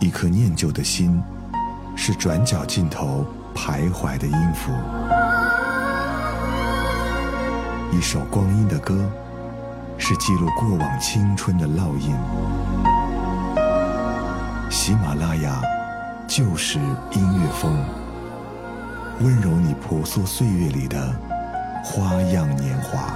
一颗念旧的心，是转角尽头徘徊的音符。一首光阴的歌，是记录过往青春的烙印。喜马拉雅就是音乐风，温柔你婆娑岁月里的花样年华。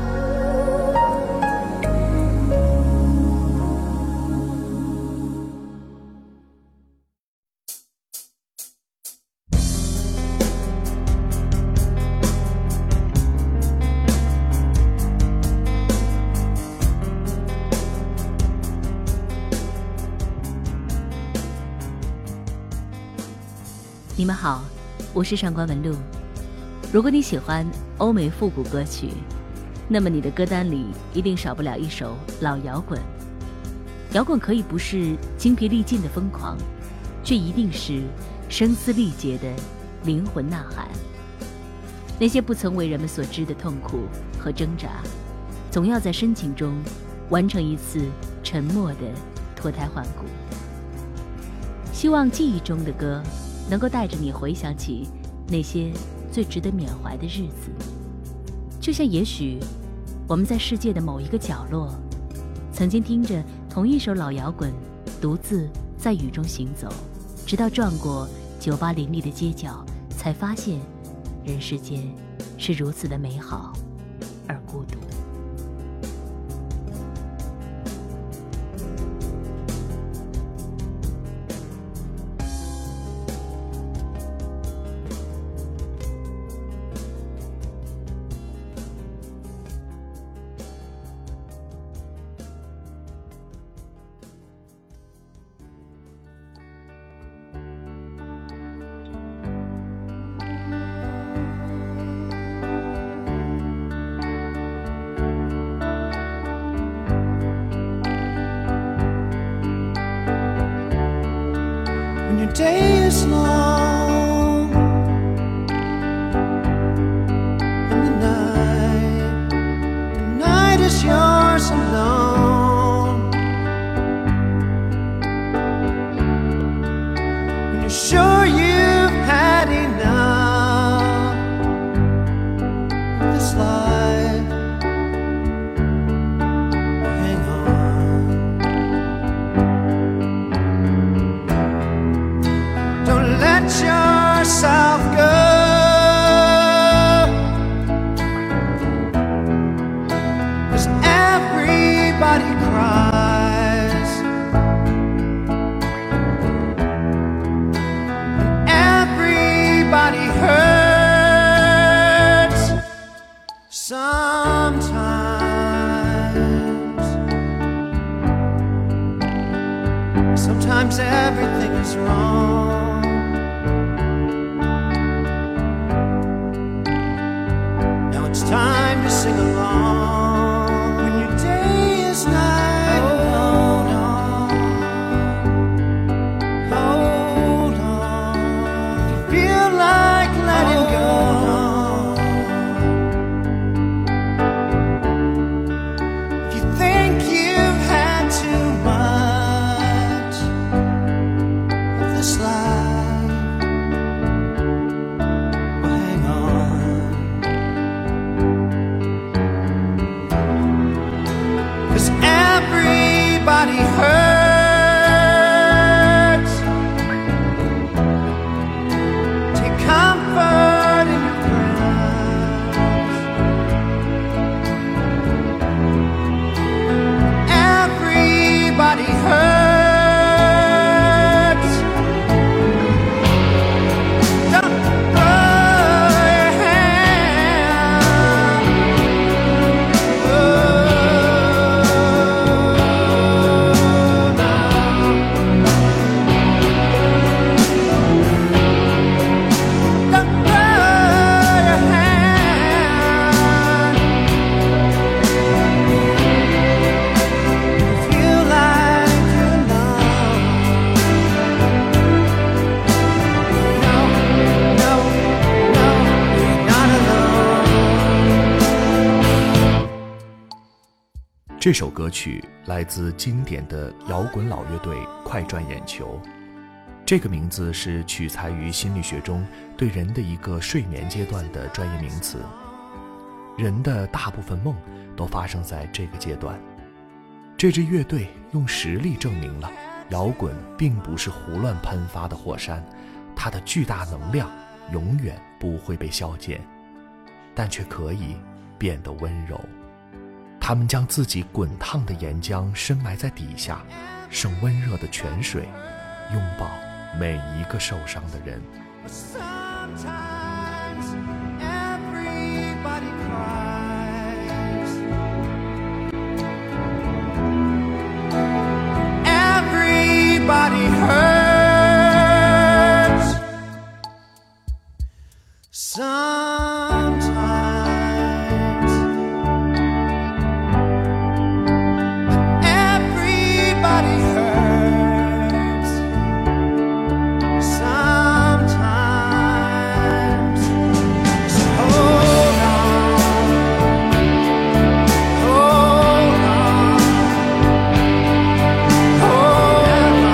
你们好，我是上官文露。如果你喜欢欧美复古歌曲，那么你的歌单里一定少不了一首老摇滚。摇滚可以不是精疲力尽的疯狂，却一定是声嘶力竭的灵魂呐喊。那些不曾为人们所知的痛苦和挣扎，总要在深情中完成一次沉默的脱胎换骨。希望记忆中的歌能够带着你回想起那些最值得缅怀的日子，就像也许我们在世界的某一个角落，曾经听着同一首老摇滚，独自在雨中行走，直到转过酒吧林立的街角，才发现人世间是如此的美好而孤独。 Your day is long and the night is yours alone. When you're sure you've had enough of this life, hang on. Don't let yourself go, 'cause everybody cries and everybody hurts sometimes. Sometimes everything is wrong. It's time to sing along. When your day is night, hold on, hold on. If you feel like letting go, if you think you've had too much of this life, 这首歌曲来自经典的摇滚老乐队快转眼球，这个名字是取材于心理学中对人的一个睡眠阶段的专业名词。人的大部分梦都发生在这个阶段。这支乐队用实力证明了摇滚并不是胡乱喷发的火山，它的巨大能量永远不会被消减，但却可以变得温柔。他们将自己滚烫的岩浆深埋在底下，剩温热的泉水，拥抱每一个受伤的人。 Everybody hurts sometimes. Everybody hurts sometimes. So hold on, hold on, hold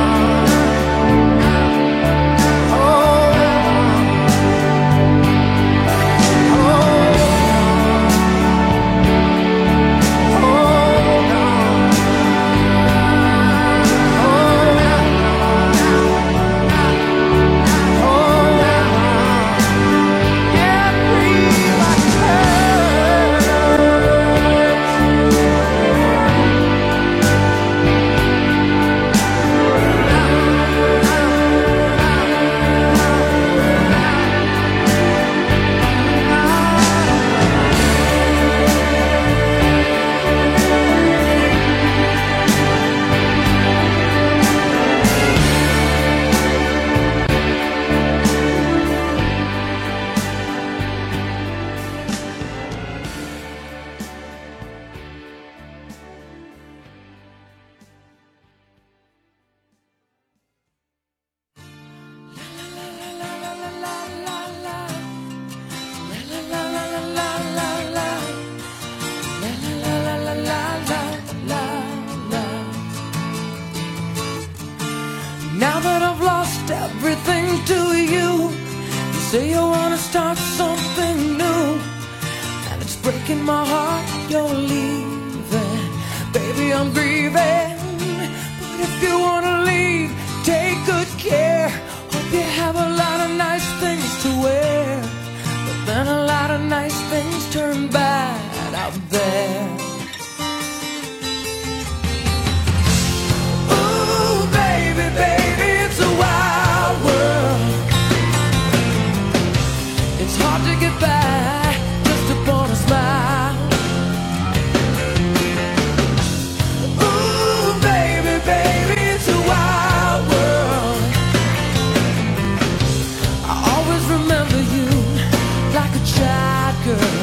Now that I've lost everything to you, you say you wanna start something new, and it's breaking my heart you're leaving. Baby, I'm grieving, but if you wanna leave, take good care. Hope you have a lot of nice things to wear, but then a lot of nice things turn bad out there. Baby, it's a wild world. It's hard to get by just upon a smile. Ooh, baby, it's a wild world. I always remember you like a child girl.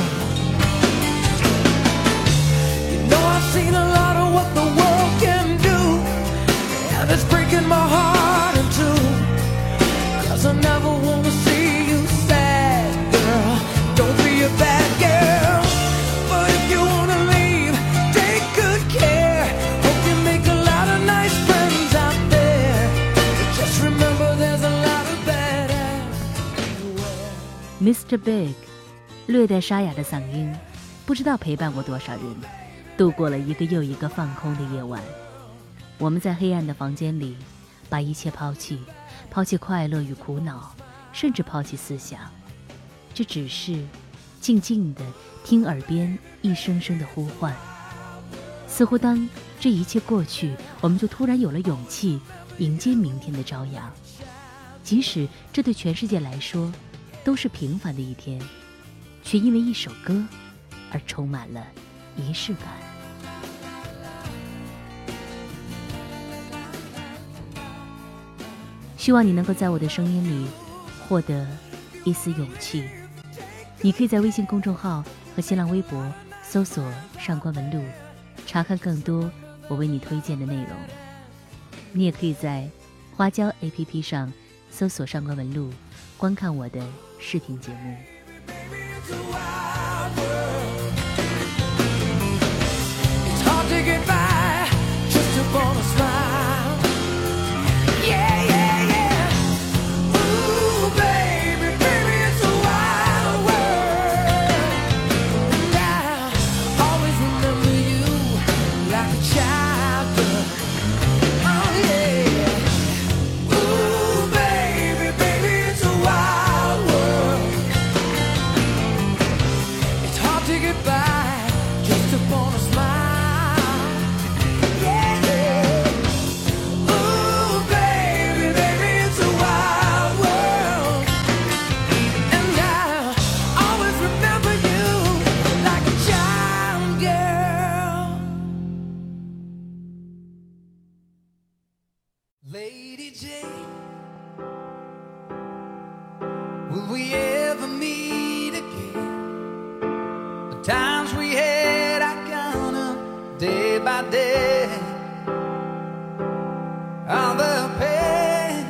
You know I've seen a lot of what the world can do, and it's breaking my heart in two, 'cause I never wanna see you sad, girl. Don't be a bad girl, but if you wanna leave, take good care. Hope you make a lot of nice friends out there, but just remember there's a lot of bad everywhere. Mr. Big 略带沙哑的嗓音，不知道陪伴过多少人，度过了一个又一个放空的夜晚。我们在黑暗的房间里把一切抛弃，抛弃快乐与苦恼，甚至抛弃思想，这只是静静地听耳边一声声的呼唤。似乎当这一切过去，我们就突然有了勇气迎接明天的朝阳，即使这对全世界来说都是平凡的一天，却因为一首歌而充满了仪式感。希望你能够在我的声音里获得一丝勇气。你可以在微信公众号和新浪微博搜索上官文露，查看更多我为你推荐的内容。你也可以在花椒 APP 上搜索上官文露，观看我的视频节目。 It's hard to get Lady Jane, will we ever meet again? The times we had, I count up day by day. All the pain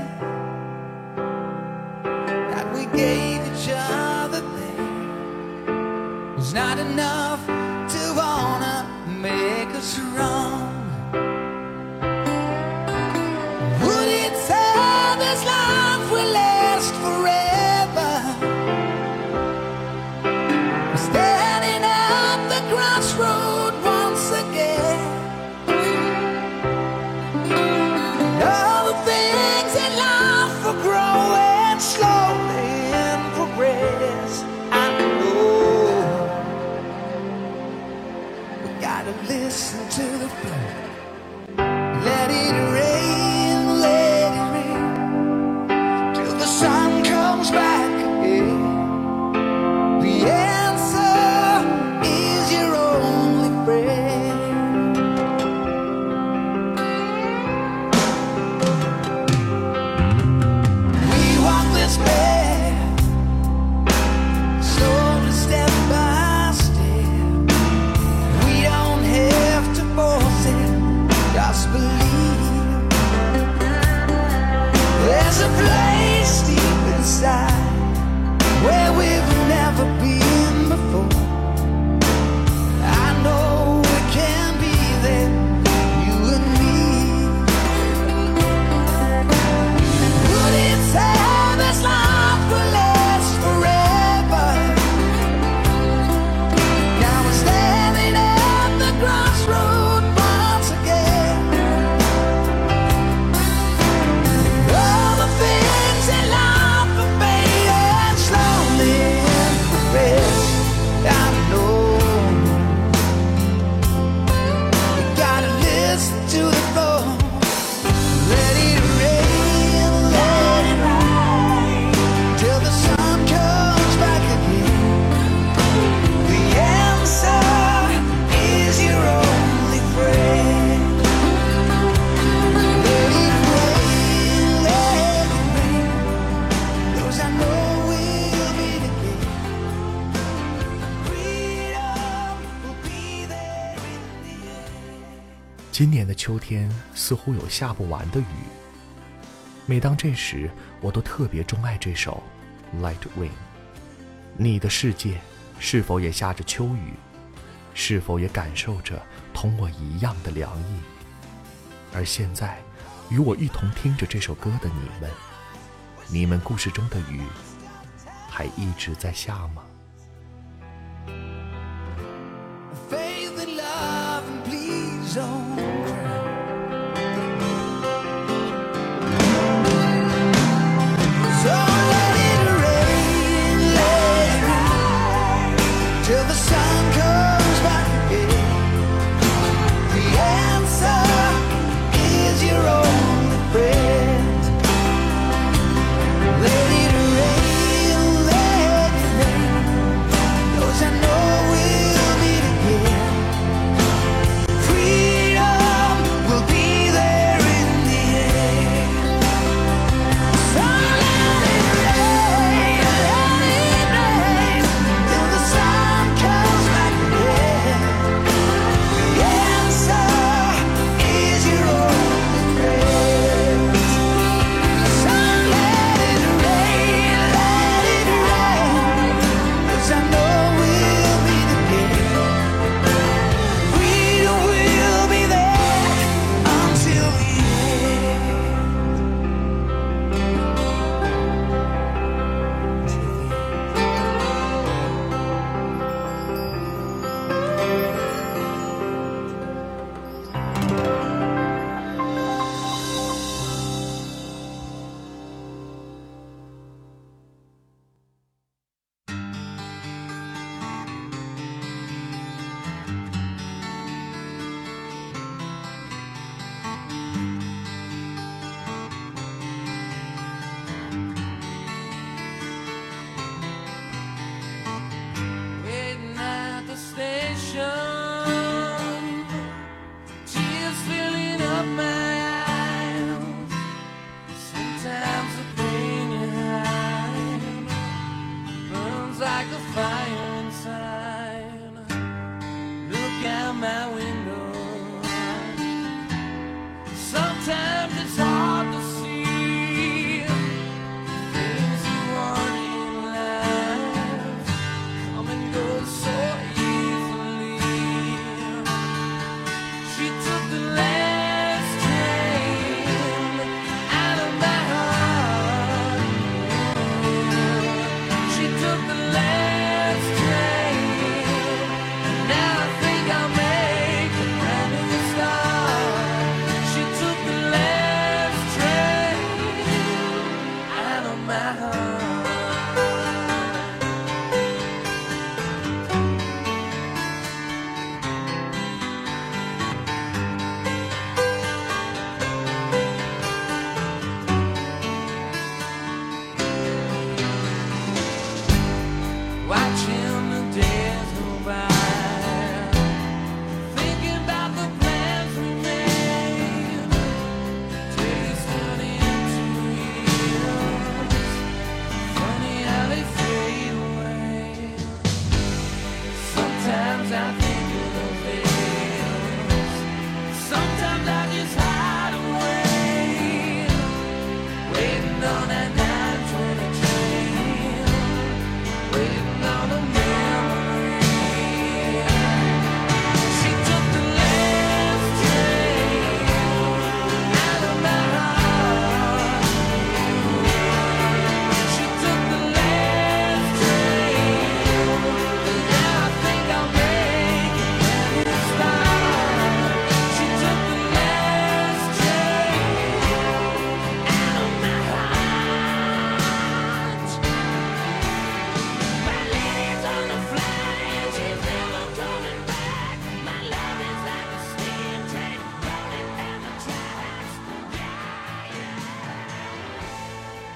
that we gave each other then was not enough to wanna make us wrong. Would it say this life will last forever? We're standing at the crossroad once again. All the things in life are growing slowly in progress. I know we gotta listen to the flow. Let it rain, let it rain, till the sun comes back again. The answer is your only friend. We walk this path, slowly step by step. We don't have to force it, just believe. There's a place deep inside where we've never been before. I know we can be there, you and me. Would it say this life will last forever? Now we're standing at the crossroad once again. All the things in life are fading slowly in progress. I know we gotta listen to the flow. Let it rain, let it rain, till the sun comes back again. The answer is your only friend. Let it rain, 'cause I know we'll meet again. Freedom will be there in the end. 今年的秋天似乎有下不完的雨，每当这时，我都特别钟爱这首《Light Rain》。你的世界是否也下着秋雨？是否也感受着同我一样的凉意？而现在，与我一同听着这首歌的你们故事中的雨，还一直在下吗？ Faith and love and please don't cry. So let it rain, till the sun comes back again. The answer is your only friend. Let it rain,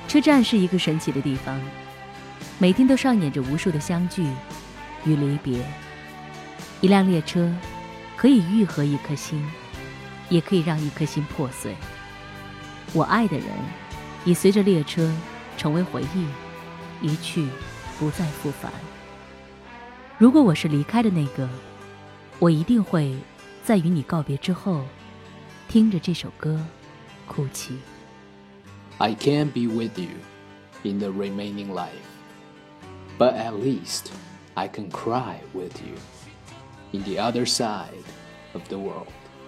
车站是一个神奇的地方，每天都上演着无数的相聚与离别。一辆列车可以愈合一颗心，也可以让一颗心破碎。我爱的人已随着列车成为回忆，一去不再复返。如果我是离开的那个，我一定会在与你告别之后，听着这首歌哭泣。 I can't be with you in the remaining life, but at least I can cry with you in the other side of the world.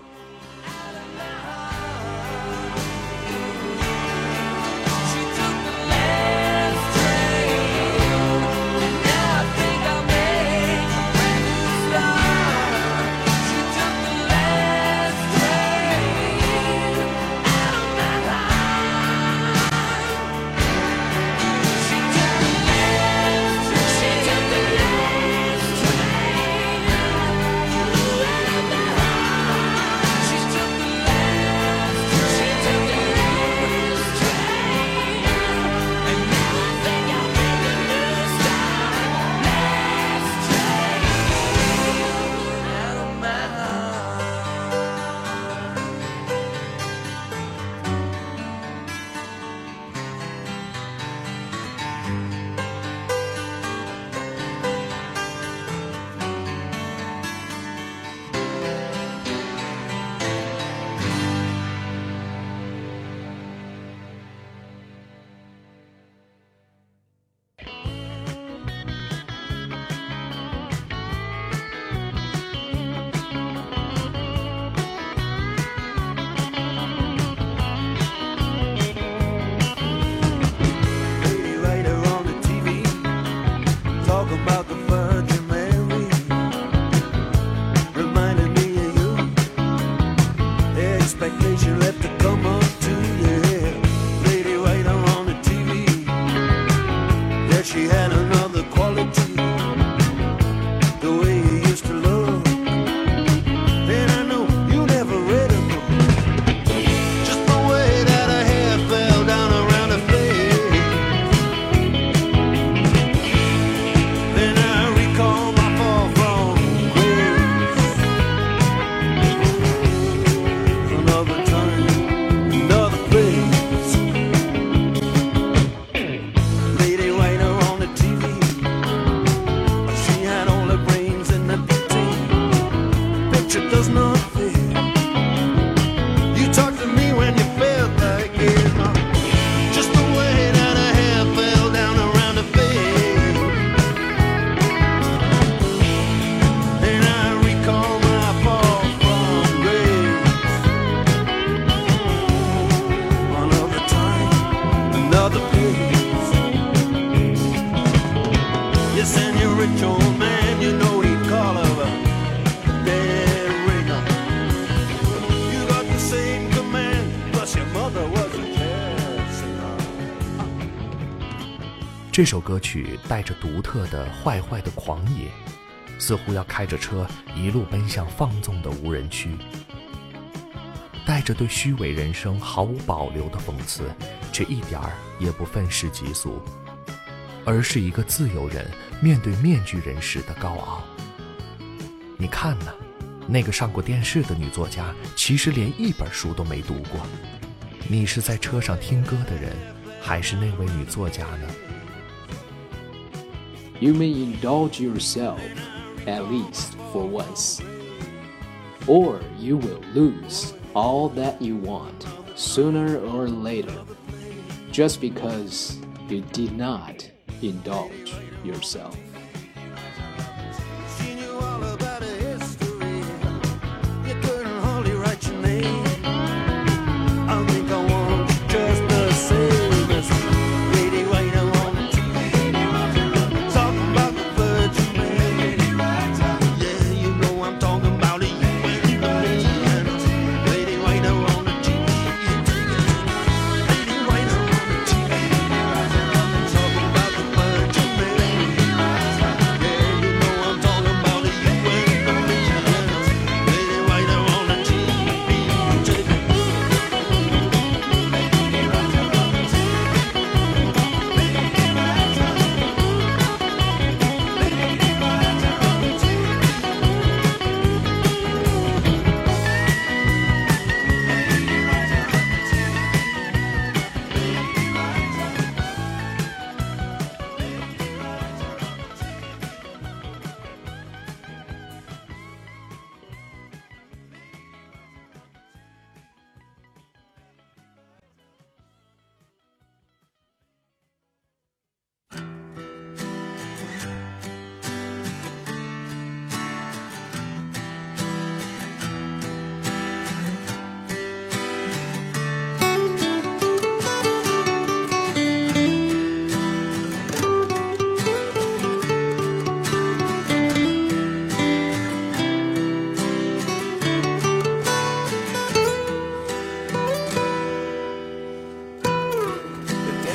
这首歌曲带着独特的坏坏的狂野，似乎要开着车一路奔向放纵的无人区，带着对虚伪人生毫无保留的讽刺，却一点儿也不愤世嫉俗，而是一个自由人面对面具人时的高傲。你看呢，那个上过电视的女作家其实连一本书都没读过。你是在车上听歌的人，还是那位女作家呢？ You may indulge yourself, at least for once. Or you will lose all that you want, sooner or later, just because you did not indulge yourself.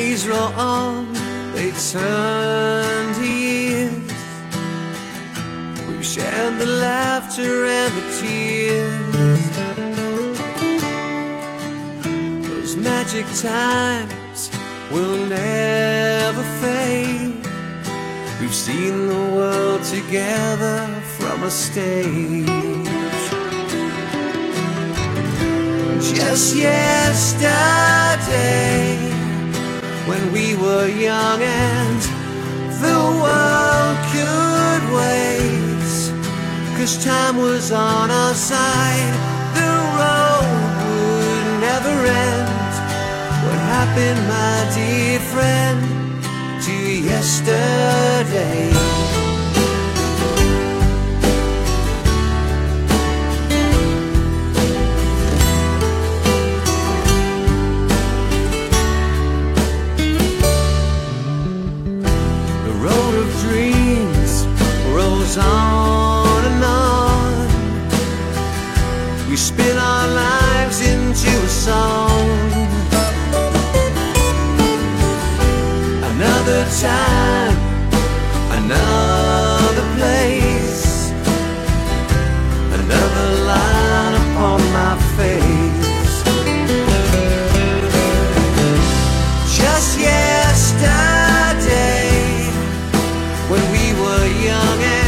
days roll on, they turn to years. We've shared the laughter and the tears. Those magic times will never fade. We've seen the world together from a stage. Just yesterday, when we were young and the world could wait, 'cause time was on our side, the road would never end. What happened, my dear friend, to yesterday? On and on, we spin our lives into a song. Another time, another place, another line upon my face. Just yesterday, when we were young and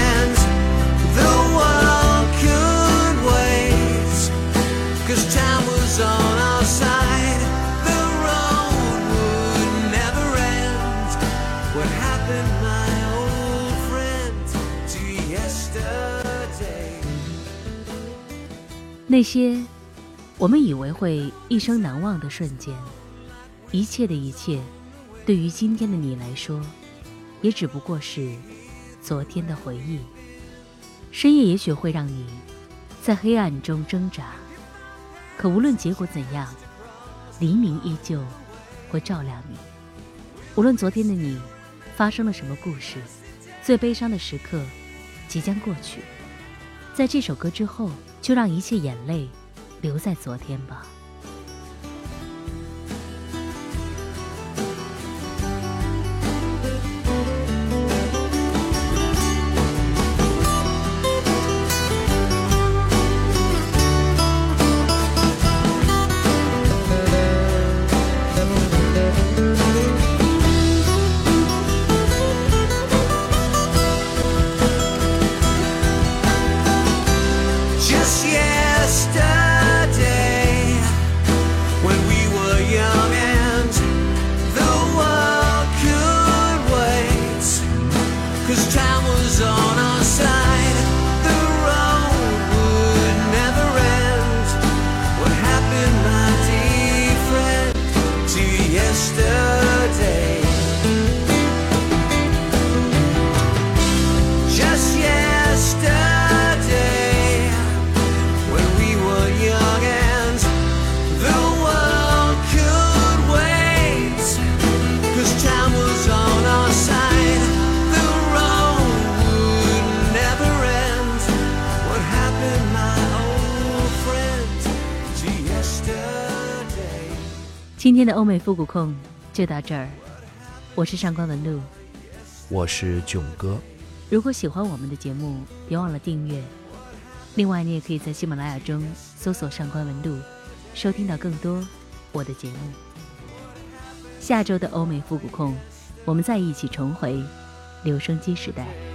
on our side, the road would never end. What happened, my old friend, to yesterday? 那些我们以为会一生难忘的瞬间，一切的一切，对于今天的你来说，也只不过是昨天的回忆。深夜也许会让你在黑暗中挣扎，可无论结果怎样，黎明依旧会照亮你。无论昨天的你发生了什么故事，最悲伤的时刻即将过去。在这首歌之后，就让一切眼泪留在昨天吧。今天的欧美复古控就到这儿，我是上官文露， 我是囧哥。 如果喜欢我们的节目，别忘了订阅。另外，你也可以在喜马拉雅中搜索上官文露，收听到更多我的节目。下周的欧美复古控，我们再一起重回留声机时代。